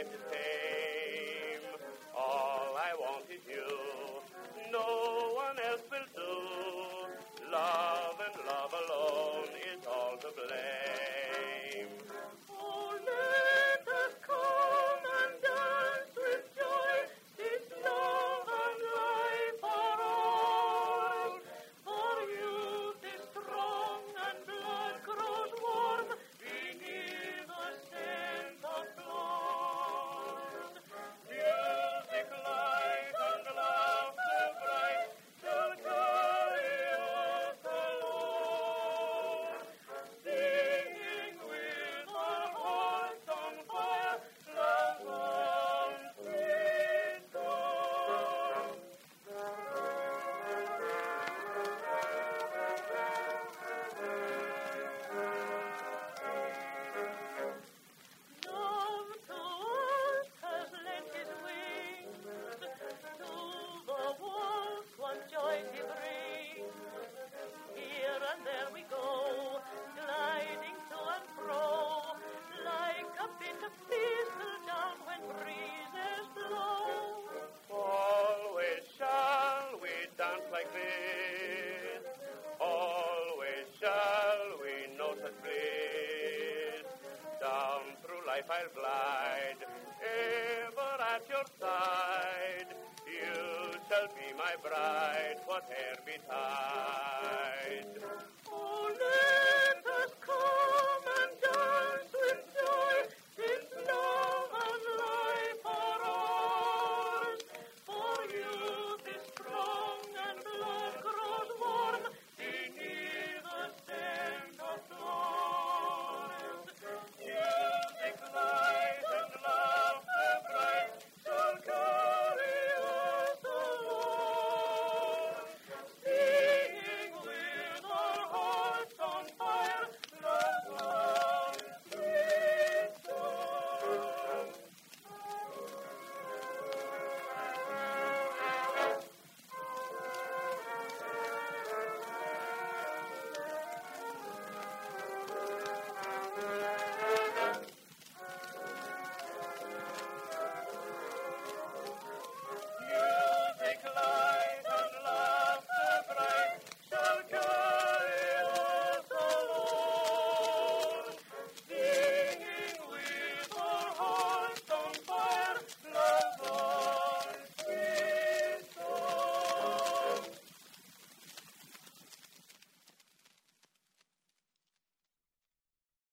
life's tame. All I want is you, no one else will do. Love and love alone is all to blame. Oh, let us come and dance with joy, this love and life are all. For youth is strong and blood grows warm beneath the scent of flowers. Music light and laughter bright shall carry us along. Singing with our hearts on fire, love's sweet song. Love to us has lent his wings, to the walls what joy he brings. Here and there we go, gliding to and fro, like a bit of thistle down when breezes blow. Always shall we dance like this, always shall we know such bliss. Down through life I'll glide, ever at your side. You shall be my bride, whate'er betide. Oh, let